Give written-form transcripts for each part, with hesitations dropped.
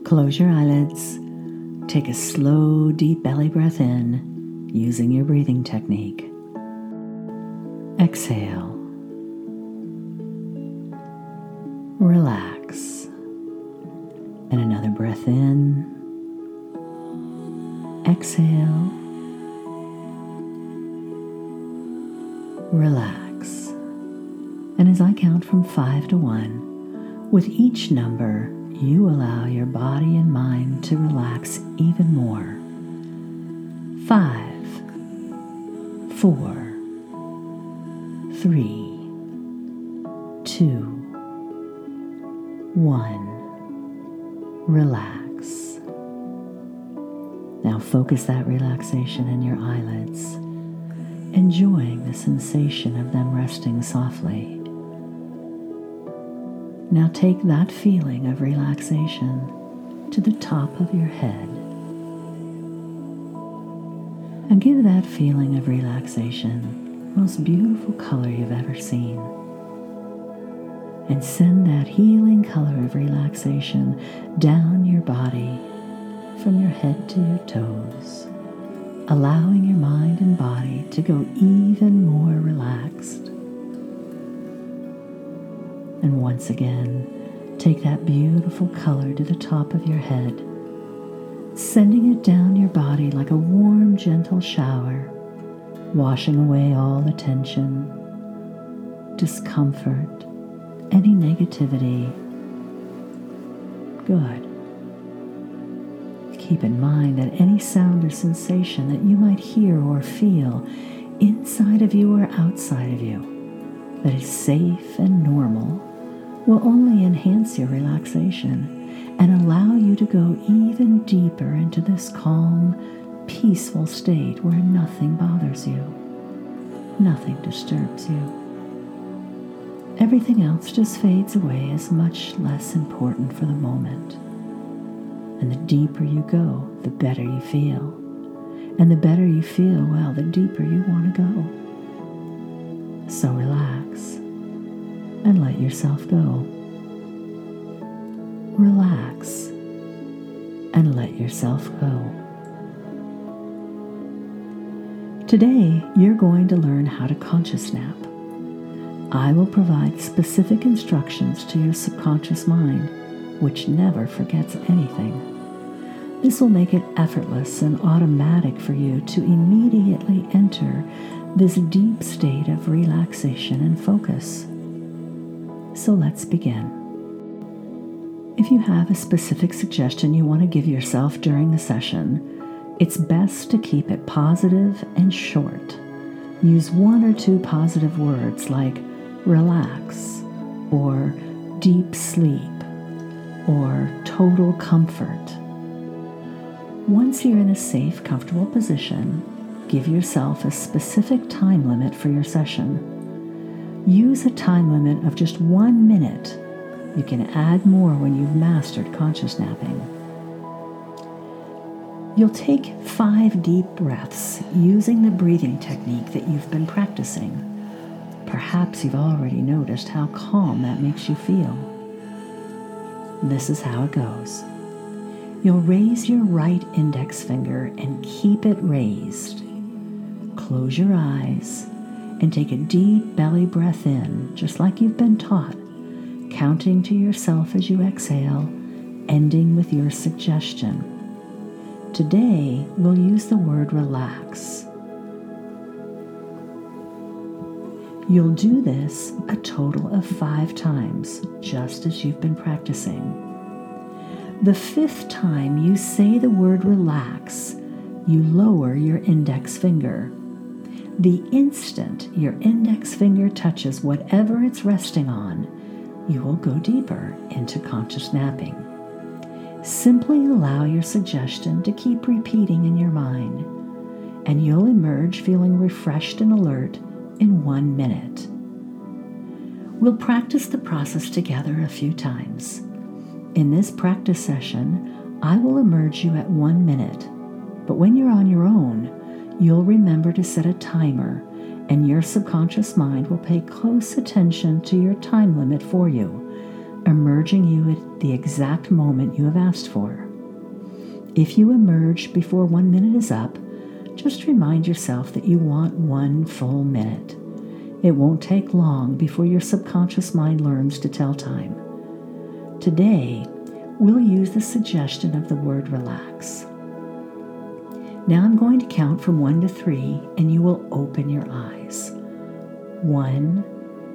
Close your eyelids. Take a slow, deep belly breath in using your breathing technique. Exhale. Relax. And another breath in. Exhale. Relax. And as I count from 5 to 1, with each number, you allow your body and mind to relax even more. 5, 4, 3, 2, 1. Relax. Now focus that relaxation in your eyelids, enjoying the sensation of them resting softly. Now take that feeling of relaxation to the top of your head and give that feeling of relaxation the most beautiful color you've ever seen. And send that healing color of relaxation down your body from your head to your toes, allowing your mind and body to go even more relaxed. And once again, take that beautiful color to the top of your head, sending it down your body like a warm, gentle shower, washing away all the tension, discomfort, any negativity. Good. Keep in mind that any sound or sensation that you might hear or feel inside of you or outside of you that is safe and normal will only enhance your relaxation and allow you to go even deeper into this calm, peaceful state where nothing bothers you, nothing disturbs you. Everything else just fades away as much less important for the moment. And the deeper you go, the better you feel. And the better you feel, well, the deeper you want to go. So relax and let yourself go. Relax and let yourself go. Today, you're going to learn how to conscious nap. I will provide specific instructions to your subconscious mind, which never forgets anything. This will make it effortless and automatic for you to immediately enter this deep state of relaxation and focus. So let's begin. If you have a specific suggestion you want to give yourself during the session, it's best to keep it positive and short. Use 1 or 2 positive words like relax, or deep sleep, or total comfort. Once you're in a safe, comfortable position, give yourself a specific time limit for your session. Use a time limit of just 1 minute. You can add more when you've mastered conscious napping. You'll take 5 deep breaths using the breathing technique that you've been practicing. Perhaps you've already noticed how calm that makes you feel. This is how it goes. You'll raise your right index finger and keep it raised. Close your eyes and take a deep belly breath in, just like you've been taught, counting to yourself as you exhale, ending with your suggestion. Today, we'll use the word relax. You'll do this a total of 5 times, just as you've been practicing. The 5th time you say the word relax, you lower your index finger. The instant your index finger touches whatever it's resting on, you will go deeper into conscious napping. Simply allow your suggestion to keep repeating in your mind, and you'll emerge feeling refreshed and alert in 1 minute. We'll practice the process together a few times. In this practice session, I will emerge you at 1 minute, but when you're on your own, you'll remember to set a timer, and your subconscious mind will pay close attention to your time limit for you. emerging you at the exact moment you have asked for. If you emerge before 1 minute is up, just remind yourself that you want 1 full minute. It won't take long before your subconscious mind learns to tell time. Today, we'll use the suggestion of the word relax. Now I'm going to count from 1 to 3, and you will open your eyes. 1,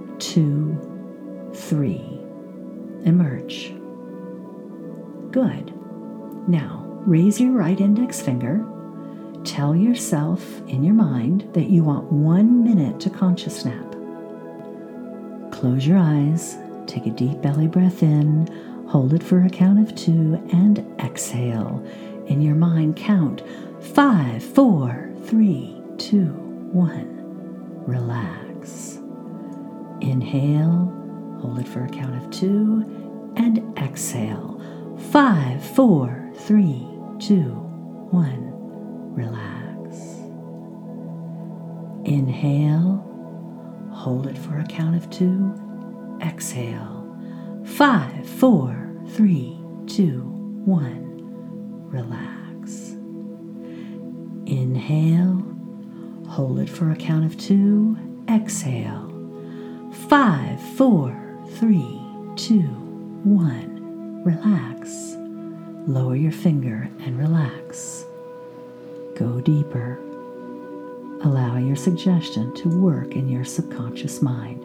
2, 3. Emerge. Good. Now, raise your right index finger. Tell yourself in your mind that you want 1 minute to conscious nap. Close your eyes, take a deep belly breath in, hold it for a count of 2, and exhale. In your mind, count 5, 4, 3, 2, 1. Relax. Inhale, hold it for a count of 2, and exhale. 5, 4, 3, 2, 1. Relax. Inhale, hold it for a count of 2, exhale. 5, 4, 3, 2, 1. Relax. Inhale, hold it for a count of 2, exhale. 5, 4, 3, 2, 1. Relax. Lower your finger and relax. Go deeper. Allow your suggestion to work in your subconscious mind.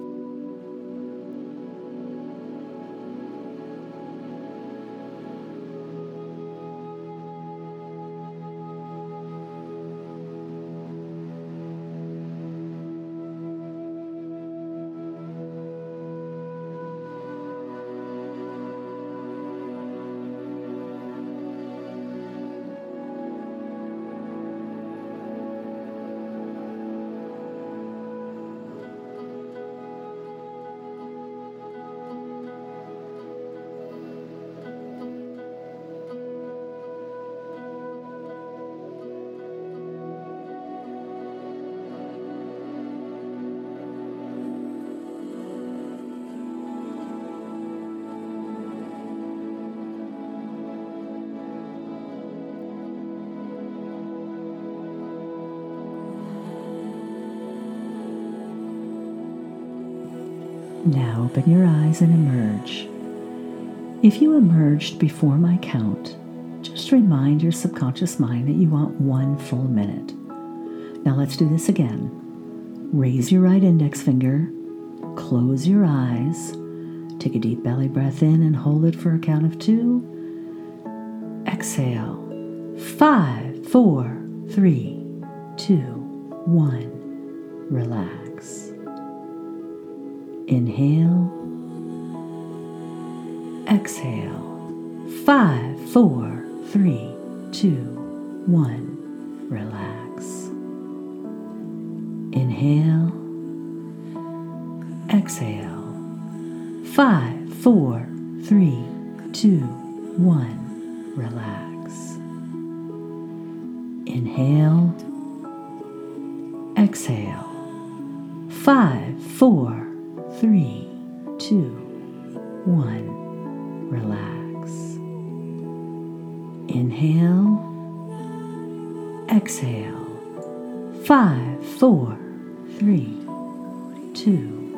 Now open your eyes and emerge. If you emerged before my count, just remind your subconscious mind that you want 1 full minute. Now let's do this again. Raise your right index finger, close your eyes, take a deep belly breath in and hold it for a count of 2. Exhale. 5, 4, 3, 2, 1. Relax. Inhale. Exhale. 5, 4, 3, 2, 1. Relax. Inhale. Exhale. 5, 4, 3, 2, 1. Relax. Inhale. Exhale. 5, 4, 3, 2, 1. Relax. Inhale. Exhale. 5, 4, 3, 2,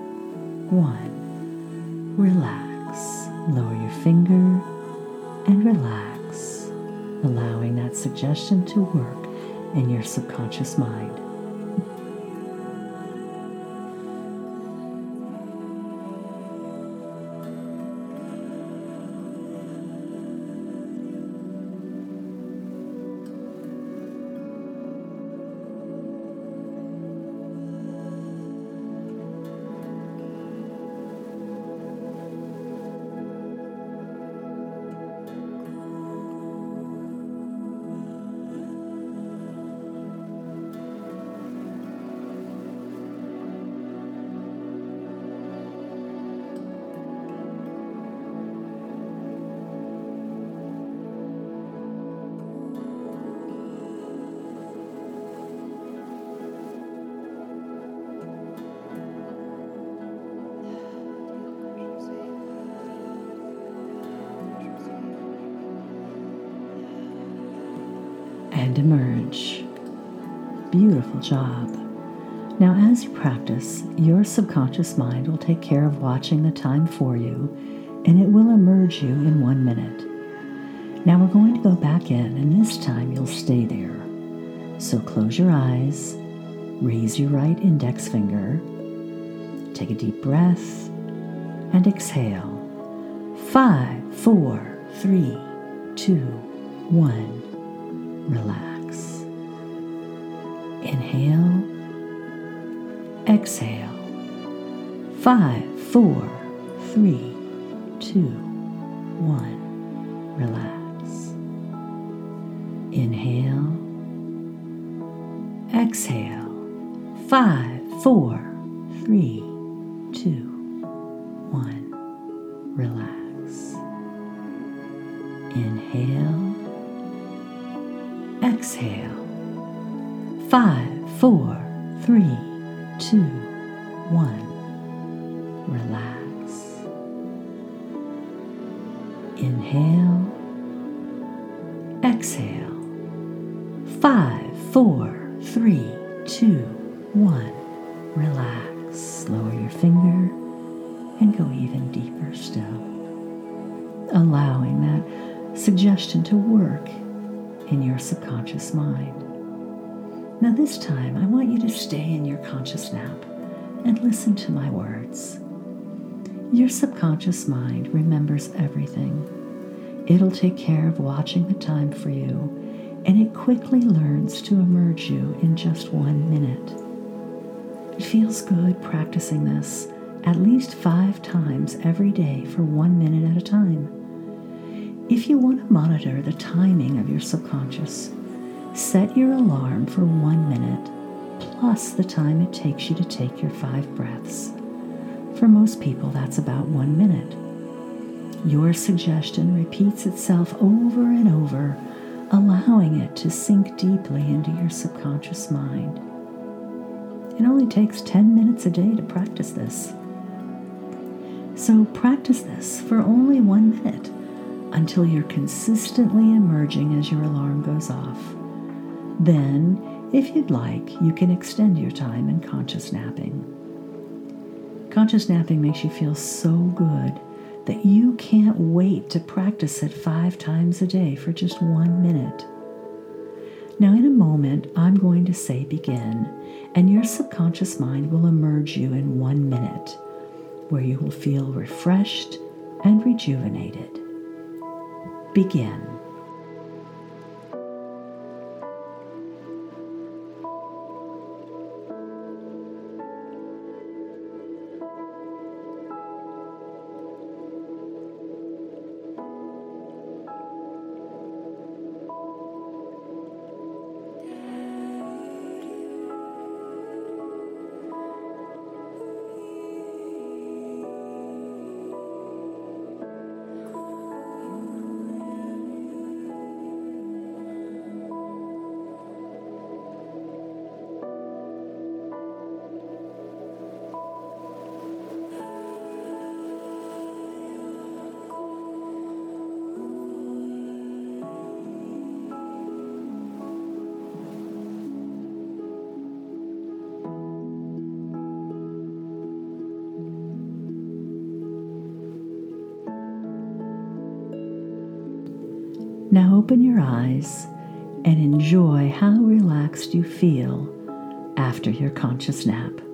1. Relax. Lower your finger and relax, allowing that suggestion to work in your subconscious mind. and emerge. Beautiful job. Now, as you practice, your subconscious mind will take care of watching the time for you, and it will emerge you in 1 minute. Now we're going to go back in, and this time you'll stay there. So close your eyes, raise your right index finger, take a deep breath, and exhale. 5, 4, 3, 2, 1. Relax. Inhale. Exhale. 5, 4, 3, 2, 1. Relax. Inhale. Exhale. 5, 4, 3, 2, 1. Relax. Inhale. Exhale. 5, 4, 3, 2, 1. Relax. Inhale. Exhale. 5, 4, 3, 2, 1. Relax. Lower your finger and go even deeper still, allowing that suggestion to work in your subconscious mind. Now this time, I want you to stay in your conscious nap and listen to my words. Your subconscious mind remembers everything. It'll take care of watching the time for you, and it quickly learns to emerge you in just 1 minute. It feels good practicing this at least 5 times every day for 1 minute at a time. If you want to monitor the timing of your subconscious, set your alarm for 1 minute plus the time it takes you to take your 5 breaths. For most people, that's about 1 minute. Your suggestion repeats itself over and over, allowing it to sink deeply into your subconscious mind. It only takes 10 minutes a day to practice this. So practice this for only 1 minute until you're consistently emerging as your alarm goes off. Then, if you'd like, you can extend your time in conscious napping. Conscious napping makes you feel so good that you can't wait to practice it 5 times a day for just 1 minute. Now, in a moment, I'm going to say begin, and your subconscious mind will emerge you in 1 minute, where you will feel refreshed and rejuvenated. Begin. Now open your eyes and enjoy how relaxed you feel after your conscious nap.